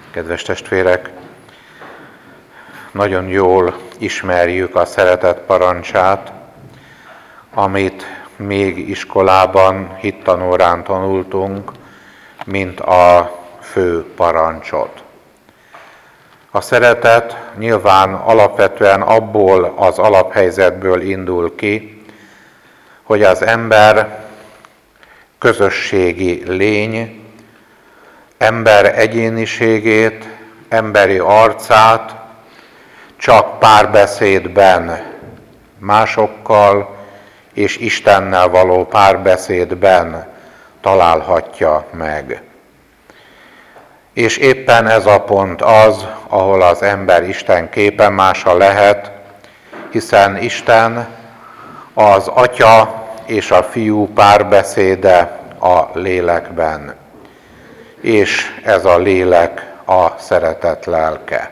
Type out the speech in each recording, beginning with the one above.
Kedves testvérek, nagyon jól ismerjük a szeretet parancsát, amit még iskolában, hittanórán tanultunk, mint a fő parancsot. A szeretet nyilván alapvetően abból az alaphelyzetből indul ki, hogy az ember közösségi lény, ember egyéniségét, emberi arcát csak párbeszédben másokkal és Istennel való párbeszédben találhatja meg. És éppen ez a pont az, ahol az ember Isten képemása lehet, hiszen Isten az Atya és a Fiú párbeszéde a lélekben, és ez a lélek a szeretet lelke.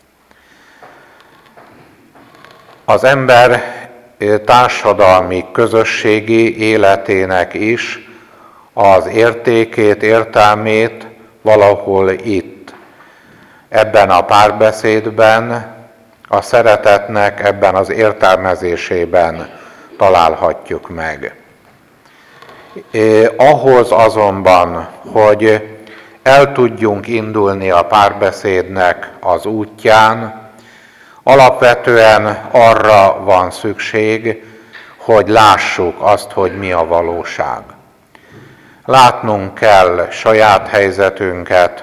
Az ember társadalmi, közösségi életének is az értékét, értelmét valahol itt, ebben a párbeszédben, a szeretetnek ebben az értelmezésében találhatjuk meg. Ahhoz azonban, hogy el tudjunk indulni a párbeszédnek az útján, alapvetően arra van szükség, hogy lássuk azt, hogy mi a valóság. Látnunk kell saját helyzetünket,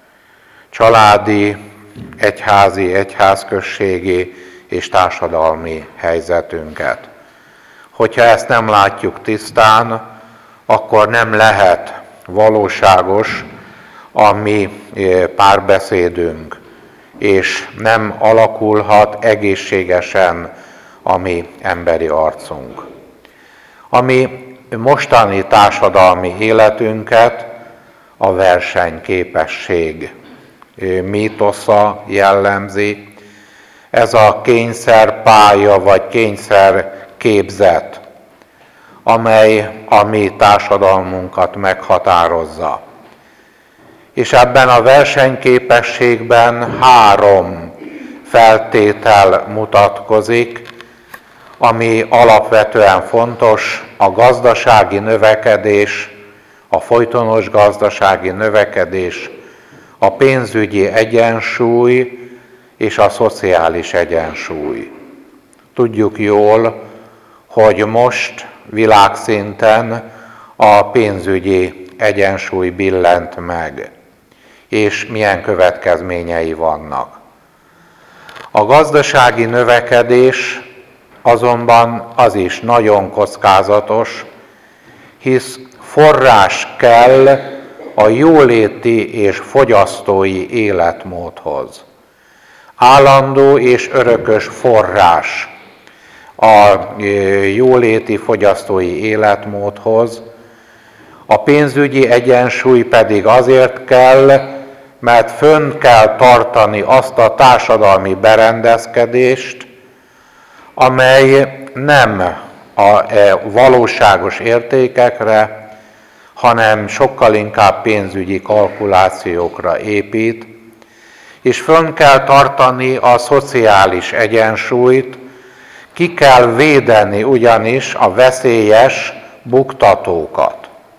családi, egyházi, egyházközségi és társadalmi helyzetünket. Hogyha ezt nem látjuk tisztán, akkor nem lehet valóságos a mi párbeszédünk, és nem alakulhat egészségesen a mi emberi arcunk. A mi mostani társadalmi életünket a versenyképesség mítosza jellemzi. Ez a kényszerpálya vagy kényszerképzet, amely a mi társadalmunkat meghatározza. És ebben a versenyképességben 3 feltétel mutatkozik, ami alapvetően fontos: a gazdasági növekedés, a folytonos gazdasági növekedés, a pénzügyi egyensúly és a szociális egyensúly. Tudjuk jól, hogy most világszinten a pénzügyi egyensúly billent meg, és milyen következményei vannak. A gazdasági növekedés azonban az is nagyon kockázatos, hisz forrás kell a jóléti és fogyasztói életmódhoz. Állandó és örökös forrás a jóléti fogyasztói életmódhoz, a pénzügyi egyensúly pedig azért kell, mert fönn kell tartani azt a társadalmi berendezkedést, amely nem a valóságos értékekre, hanem sokkal inkább pénzügyi kalkulációkra épít, és fönn kell tartani a szociális egyensúlyt, ki kell védeni ugyanis a veszélyes buktatókat.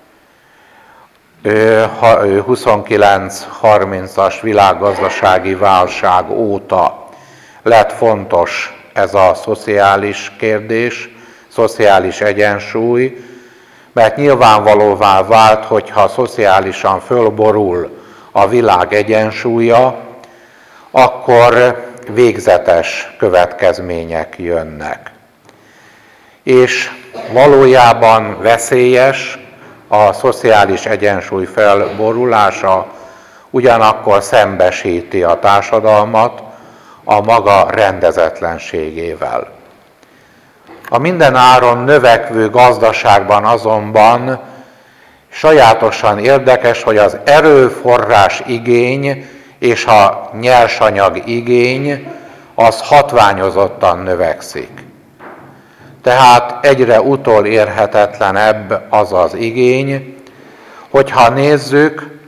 29-30-as világgazdasági válság óta lett fontos ez a szociális kérdés, szociális egyensúly, mert nyilvánvalóvá vált, hogyha szociálisan fölborul a világ egyensúlya, akkor végzetes következmények jönnek. És valójában veszélyes a szociális egyensúly felborulása, ugyanakkor szembesíti a társadalmat a maga rendezetlenségével. A mindenáron növekvő gazdaságban azonban sajátosan érdekes, hogy az erőforrás igény és a nyersanyag igény az hatványozottan növekszik. Tehát egyre utolérhetetlenebb az az igény, hogyha nézzük,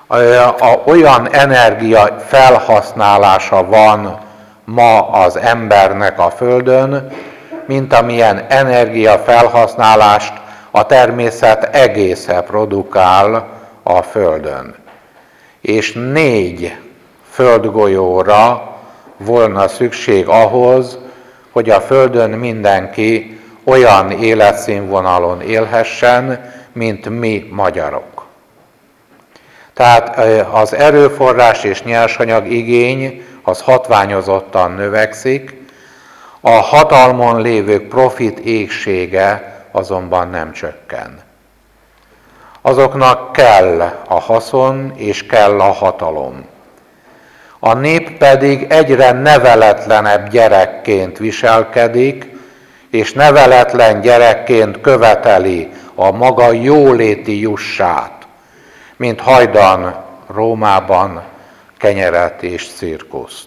olyan energia felhasználása van ma az embernek a Földön, mint amilyen energia felhasználást a természet egésze produkál a Földön. És 4 földgolyóra volna szükség ahhoz, hogy a Földön mindenki olyan életszínvonalon élhessen, mint mi magyarok. Tehát az erőforrás és nyersanyag igény az hatványozottan növekszik, a hatalmon lévők profit éhsége azonban nem csökken. Azoknak kell a haszon és kell a hatalom. A nép pedig egyre neveletlenebb gyerekként viselkedik, és neveletlen gyerekként követeli a maga jóléti jussát, mint hajdan Rómában kenyeret és cirkuszt.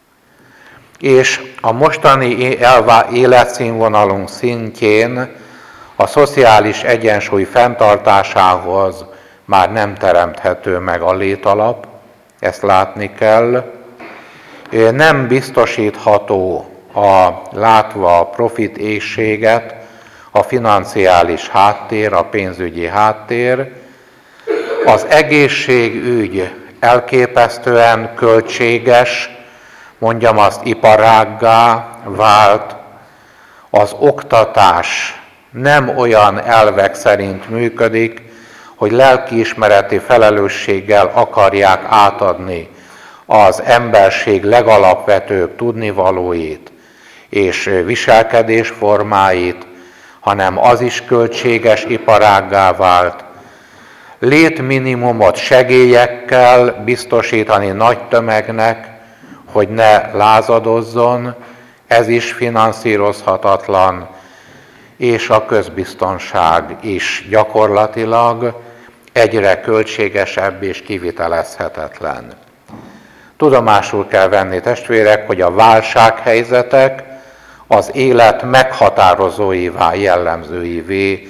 És a mostani életszínvonalunk szintjén a szociális egyensúly fenntartásához már nem teremthető meg a létalap, ezt látni kell. Nem biztosítható látva a profit éhséget, a financiális háttér, a pénzügyi háttér. Az egészségügy elképesztően költséges, mondjam azt, iparággá vált. Az oktatás nem olyan elvek szerint működik, hogy lelkiismereti felelősséggel akarják átadni az emberség legalapvetőbb tudnivalóit és viselkedésformáit, hanem az is költséges iparággá vált. Létminimumot segélyekkel biztosítani nagy tömegnek, hogy ne lázadozzon, ez is finanszírozhatatlan, és a közbiztonság is gyakorlatilag egyre költségesebb és kivitelezhetetlen. Tudomásul kell venni, testvérek, hogy a válsághelyzetek az élet meghatározóivá, jellemzőivé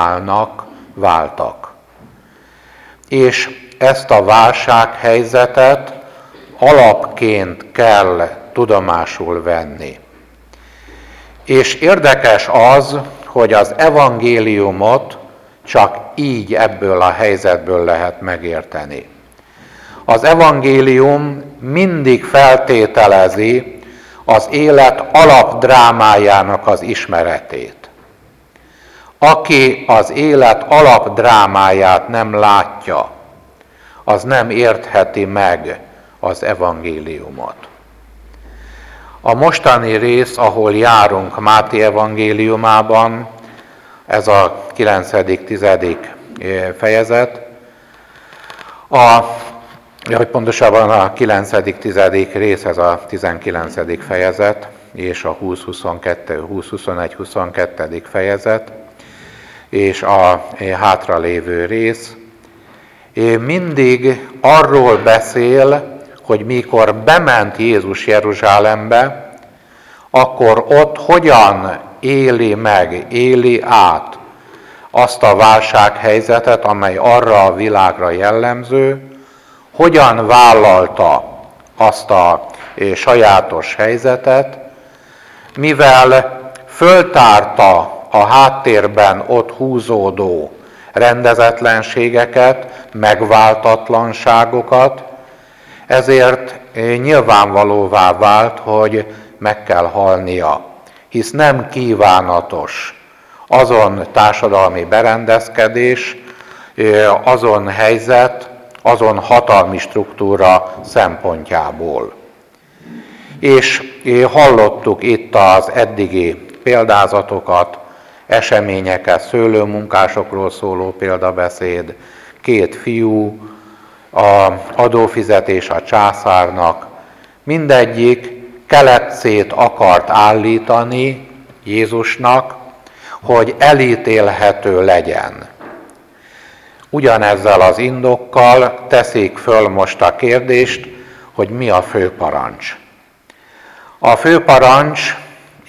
váltak. És ezt a válsághelyzetet alapként kell tudomásul venni. És érdekes az, hogy az evangéliumot csak így ebből a helyzetből lehet megérteni. Az evangélium mindig feltételezi az élet alapdrámájának az ismeretét. Aki az élet alapdrámáját nem látja, az nem értheti meg az evangéliumot. A mostani rész, ahol járunk Máté evangéliumában, ez a 9.-10. fejezet, pontosabban a 9.-10. rész, ez a 19. fejezet, és a 20-21-22. fejezet, és a hátralévő rész, mindig arról beszél, hogy mikor bement Jézus Jeruzsálembe, akkor ott hogyan éli át azt a válsághelyzetet, amely arra a világra jellemző, hogyan vállalta azt a sajátos helyzetet, mivel föltárta a háttérben ott húzódó rendezetlenségeket, megváltatlanságokat, ezért nyilvánvalóvá vált, hogy meg kell halnia, hisz nem kívánatos azon társadalmi berendezkedés, azon helyzet, azon hatalmi struktúra szempontjából. És hallottuk itt az eddigi példázatokat, eseményeket, szőlőmunkásokról szóló példabeszéd, 2 fiú, az adófizetés a császárnak, mindegyik keletcét akart állítani Jézusnak, hogy elítélhető legyen. Ugyanezzel az indokkal teszik föl most a kérdést, hogy mi a főparancs. A főparancs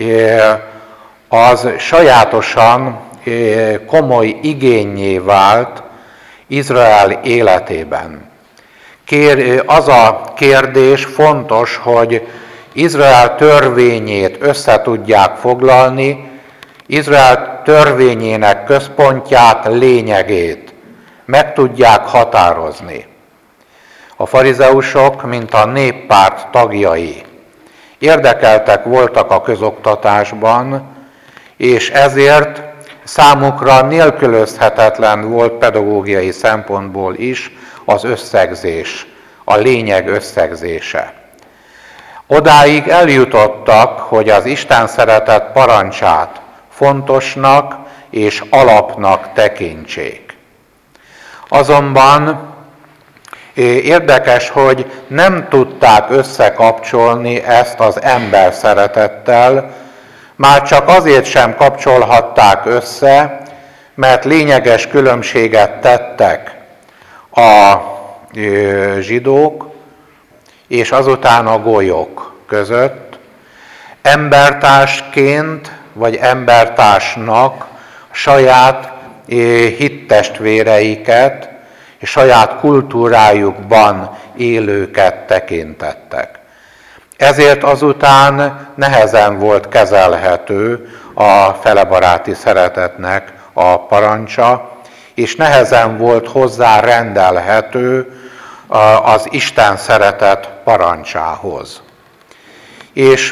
az sajátosan komoly igénnyé vált Izrael életében. Az a kérdés fontos, hogy Izrael törvényét össze tudják foglalni, Izrael törvényének központját, lényegét meg tudják határozni. A farizeusok, mint a néppárt tagjai, érdekeltek voltak a közoktatásban, és ezért számukra nélkülözhetetlen volt pedagógiai szempontból is az összegzés, a lényeg összegzése. Odáig eljutottak, hogy az Isten szeretet parancsát fontosnak és alapnak tekintsék. Azonban érdekes, hogy nem tudták összekapcsolni ezt az ember szeretettel, már csak azért sem kapcsolhatták össze, mert lényeges különbséget tettek a zsidók és azután a golyok között. Embertársként vagy embertársnak saját hittestvéreiket és saját kultúrájukban élőket tekintettek. Ezért azután nehezen volt kezelhető a felebaráti szeretetnek a parancsa, és nehezen volt hozzá rendelhető az Isten szeretet parancsához. És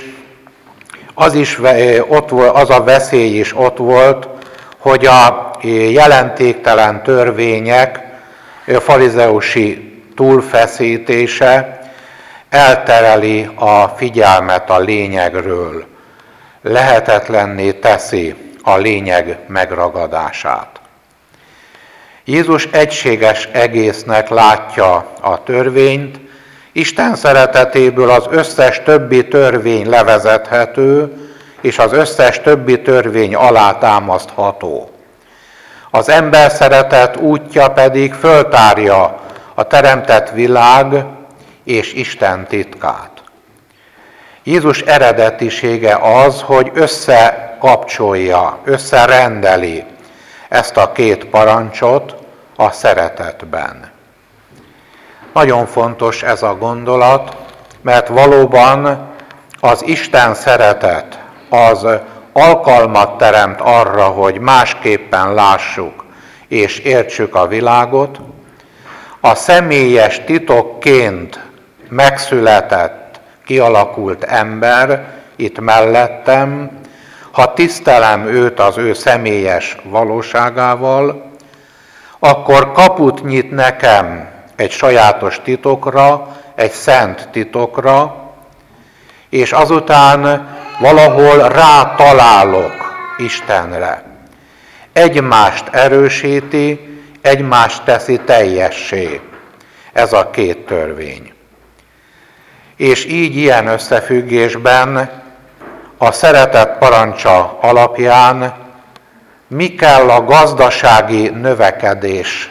az a veszély is ott volt, hogy a jelentéktelen törvények farizeusi túlfeszítése eltereli a figyelmet a lényegről, lehetetlenné teszi a lényeg megragadását. Jézus egységes egésznek látja a törvényt, Isten szeretetéből az összes többi törvény levezethető, és az összes többi törvény alátámasztható. Az ember szeretet útja pedig föltárja a teremtett világ és Isten titkát. Jézus eredetisége az, hogy összekapcsolja, összerendeli ezt a két parancsot a szeretetben. Nagyon fontos ez a gondolat, mert valóban az Isten szeretet az alkalmat teremt arra, hogy másképpen lássuk és értsük a világot. A személyes titokként megszületett, kialakult ember itt mellettem, ha tisztelem őt az ő személyes valóságával, akkor kaput nyit nekem egy sajátos titokra, egy szent titokra, és azután valahol rátalálok Istenre. Egymást erősíti, egymást teszi teljessé ez a két törvény. És így ilyen összefüggésben a szeretet parancsa alapján mi kell a gazdasági növekedés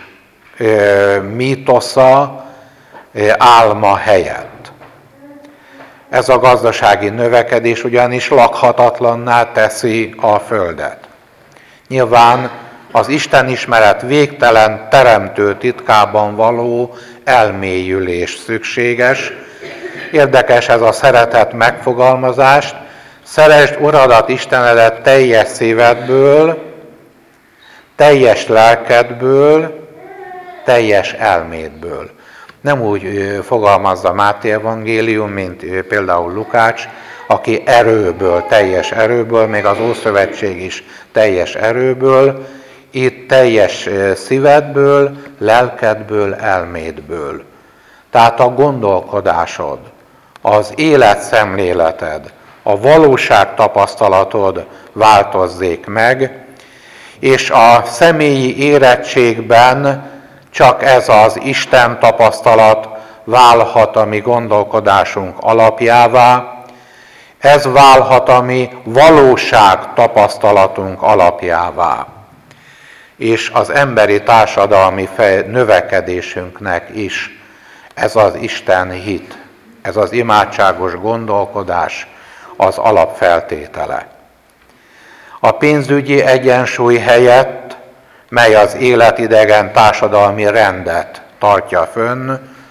mítosza, álma helyett. Ez a gazdasági növekedés ugyanis lakhatatlanná teszi a földet. Nyilván az istenismeret végtelen teremtő titkában való elmélyülés szükséges. Érdekes ez a szeretet megfogalmazást. Szeresd Uradat, Istenedet teljes szívedből, teljes lelkedből, teljes elmédből. Nem úgy fogalmazza Máté evangélium, mint például Lukács, aki erőből, teljes erőből, még az Ószövetség is teljes erőből, itt teljes szívedből, lelkedből, elmédből. Tehát a gondolkodásod, az életszemléleted, a valóság tapasztalatod változzék meg, és a személyi érettségben csak ez az Isten tapasztalat válhat a mi gondolkodásunk alapjává, ez válhat a mi valóság tapasztalatunk alapjává, és az emberi társadalmi növekedésünknek is ez az Isten hit, ez az imádságos gondolkodás az alapfeltétele. A pénzügyi egyensúly helyett, mely az életidegen társadalmi rendet tartja fönn,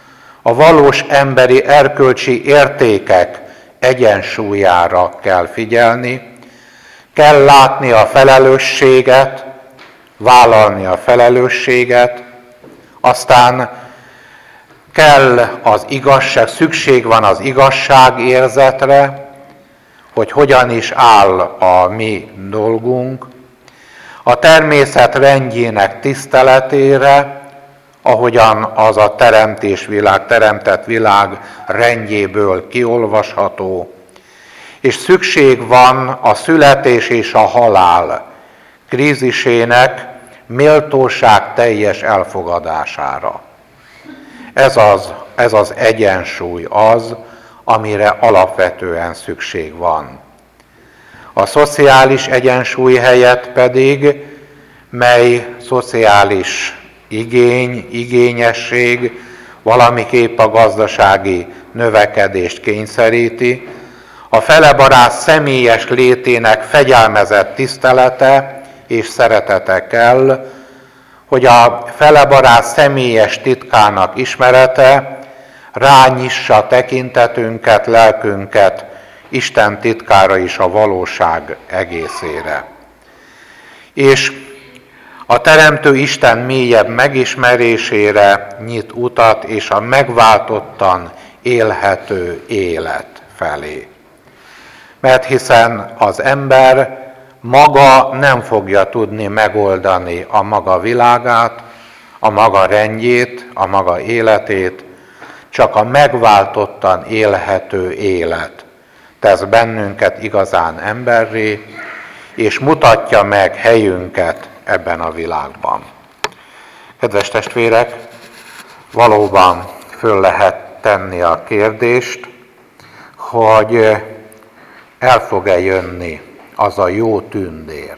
A valós emberi erkölcsi értékek egyensúlyára kell figyelni, kell látni a felelősséget, vállalni a felelősséget, aztán kell az igazság, szükség van az igazságérzetre, hogy hogyan is áll a mi dolgunk, a természet rendjének tiszteletére, ahogyan az a teremtett világ rendjéből kiolvasható, és szükség van a születés és a halál krízisének méltóság teljes elfogadására. Ez az egyensúly az, amire alapvetően szükség van. A szociális egyensúly helyett pedig, mely szociális igényesség valamiképp a gazdasági növekedést kényszeríti, a felebarát személyes létének fegyelmezett tisztelete és szeretete kell, hogy a felebarát személyes titkának ismerete rányissa tekintetünket, lelkünket Isten titkára is, a valóság egészére. És a Teremtő Isten mélyebb megismerésére nyit utat, és a megváltottan élhető élet felé. Mert hiszen az ember maga nem fogja tudni megoldani a maga világát, a maga rendjét, a maga életét, csak a megváltottan élhető élet tesz bennünket igazán emberré, és mutatja meg helyünket ebben a világban. Kedves testvérek, valóban föl lehet tenni a kérdést, hogy el fog-e jönni az a jó tündér,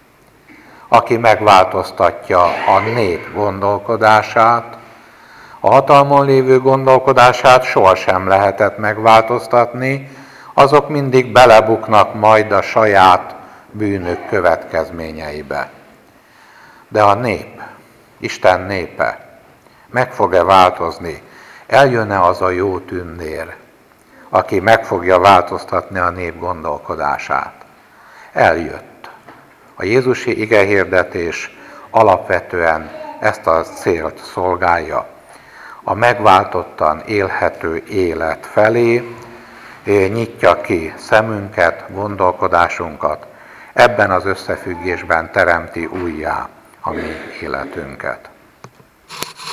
aki megváltoztatja a nép gondolkodását. A hatalmon lévő gondolkodását sohasem lehetett megváltoztatni, azok mindig belebuknak majd a saját bűnök következményeibe. De a nép, Isten népe meg fog-e változni? Eljön-e az a jó tündér, aki meg fogja változtatni a nép gondolkodását? Eljött. A jézusi igehirdetés alapvetően ezt a célt szolgálja. A megváltottan élhető élet felé nyitja ki szemünket, gondolkodásunkat, ebben az összefüggésben teremti újjá a mi életünket.